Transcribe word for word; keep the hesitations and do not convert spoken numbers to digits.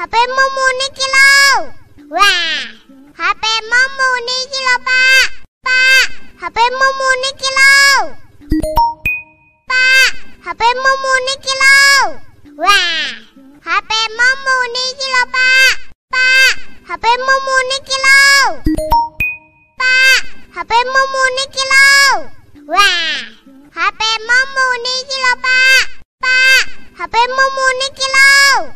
H P-mu muni kilo. Wah, H P-mu muni kilo, Pak. Pak, H P-mu muni kilo. Pak, H P-mu muni kilo. Wah, H P-mu muni kilo, Pak. Pak, H P-mu muni kilo. Pak, H P-mu muni kilo. Wah, H P-mu muni kilo, Pak. Pak, H P-mu muni kilo.